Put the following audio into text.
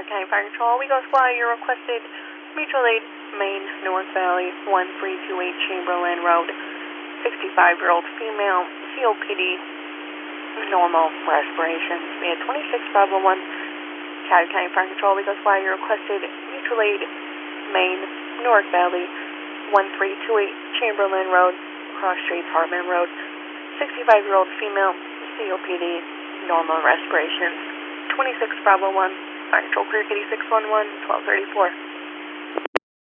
County Fire Control. We go fly your requested mutual aid, Main, North Valley, 1328 Chamberlain Road. 65-year-old female, COPD, normal respirations. We had 26 Bravo 1, County Fire Control. We go fly your requested mutual aid, Main, North Valley, 1328 Chamberlain Road, Cross Street, Hartman Road. 65-year-old female, COPD, normal respirations. 26 Bravo 1, Fire Control Clear Kitty 611, 1234.